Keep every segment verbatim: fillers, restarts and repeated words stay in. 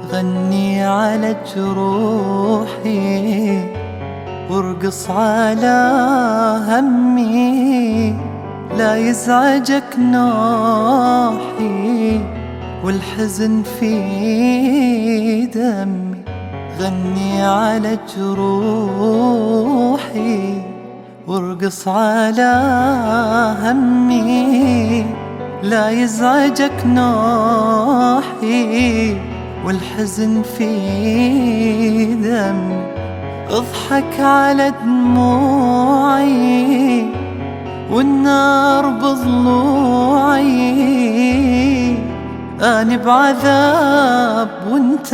غني على جروحي وارقص على همي، لا يزعجك نوحي والحزن في دمي. غني على جروحي وارقص على همي، لا يزعجك نوحي والحزن في دمي. اضحك على دموعي والنار بضلوعي، أنا بعذاب وانت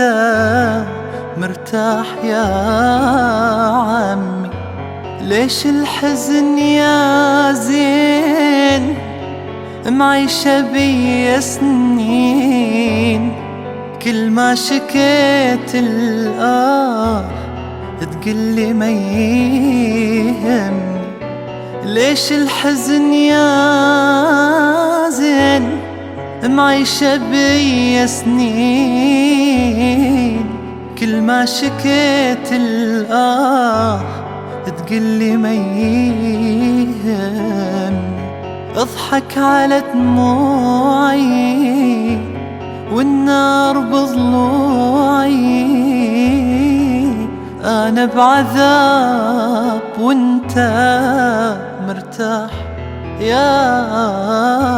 مرتاح يا عمي. ليش الحزن يا زين معيشة بيا سنين، كل ما شكيت الآه تقلي ما يهمني. ليش الحزن يا زين معيشة بيا سنين، كل ما شكيت الآه تقلي ما يهمني. اضحك على دموعي والنار بضلوعي، أنا بعذاب وانت مرتاح يا